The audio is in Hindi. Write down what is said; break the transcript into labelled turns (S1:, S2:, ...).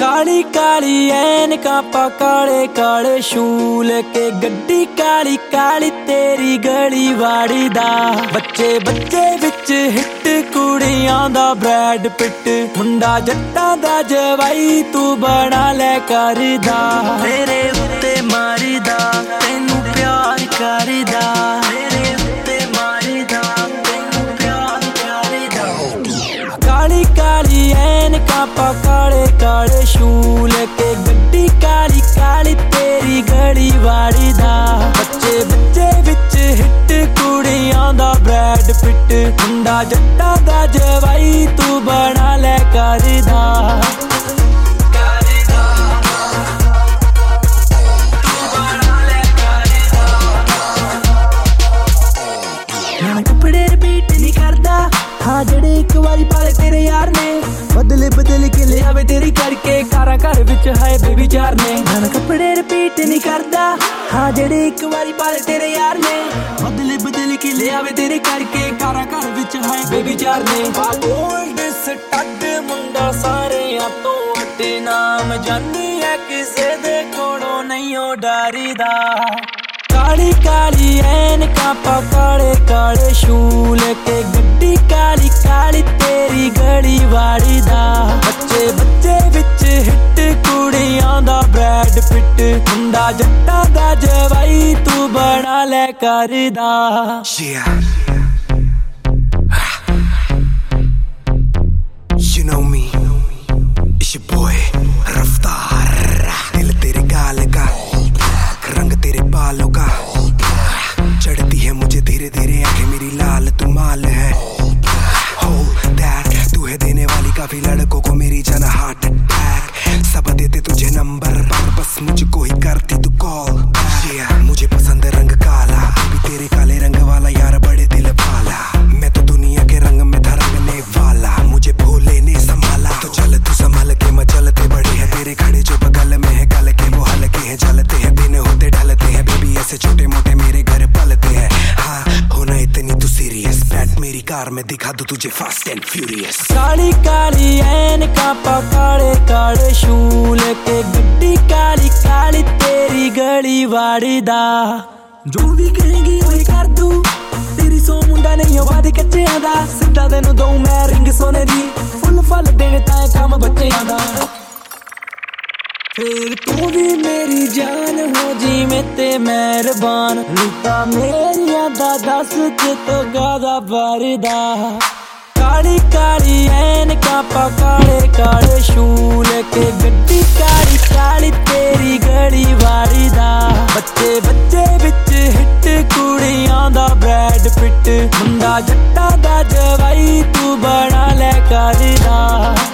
S1: काली काली ऐनका पा काले काले शूल के गड्डी काली काली तेरी गली वाड़ी दा बच्चे बच्चे विच हिट कुड़ियां दा ब्रैड पिट मुंडा जट्टां दा जवाई तू बना ले करदा तेरे उत्ते मारीदा तैनू प्यार करदा तेरे उत्ते मारीदा तैनू प्यार करदा काली काली ऐनका पा काले काले शूल के गड्डी काली काली तेरी गली वाड़ी दा बच्चे बच्चे विच हिट कुड़ियां दा ब्रैड पिट मुंडा जट्टां दा जवाई तू बना ले करदा कपड़े रिपीट नहीं करदा हाँ जड़े एक बारी पाले तेरे यार ने बदले बदल के ले आवे तेरी करके कारा घर विच है बेबी चार ने मैं कपड़े रिपीट नहीं करदा हाँ जड़े एक बारी पाले तेरे यार ने बदले बदल के ले आवे तेरे करके कारा घर विच है बेबी चार ने गोल्ड स्टड मुंडा सारे तो अटे नाम जानी है किसे दे कोलों नहीं हो डरदा काली काली ऐनका पा काले काले शूल के गड्डी काली काली तेरी गली वाड़ी दा बच्चे बच्चे विच हिट कुड़ियां दा ब्रैड पिट मुंडा जट्टां दा जवाई तू बना ले करदा
S2: You know me, it's your boy रफ्तार दिल तेरे गाल का रंग तेरे बालों का चढ़ती है मुझे धीरे धीरे आंखें मेरी लाल तू माल है Hold that तू है देने वाली काफी लड़कों को मेरी जाना हार्ट अटैक सब देते तुझे नंबर पर बस मुझको ही करती तू कॉल मुझे पसंद रंग काला अभी तेरे काले रंग वाला यार बड़े दिल वाला मैं तो दुनिया के रंग में था रंगने वाला मुझे भोले ने संभाला तो चल तू संभाल के मचलते बड़े हैं तेरे खड़े जो बगल में है गल के वो हल्के हैं जलते हैं दिन होते ढलते हैं बेबी ऐसे छोटे मोटे मेरे घर पलते हैं हाँ होना इतनी तू सीरियस बैठ मेरी कार में दिखा दू तुझे फास्ट एंड फ्यूरियस
S1: काली काली ऐनका पा काले काले शूल के गड्डी काली काली तेरी गली वाड़ी दा जो भी कहेंगी वही कर दूं तेरी सो मुंडा नहीं हो वादे कच्चियां दा सिद्धा तेनू दूं मैं रिंग सोने दी फुल फल देने ताए काम बच्चियां दा फिर तू भी मेरी जान हो जी में ते मेहरबान लुटा मेरिया दा दस तो गादा भरदा काली काली ऐनका पा काले काले शूल के गड्डी काली काली तेरी गली वाड़ी दा बच्चे बच्चे विच हिट कुड़ियां दा ब्रैड पिट मुंडा जट्टां दा जवाई तू बना ले करदा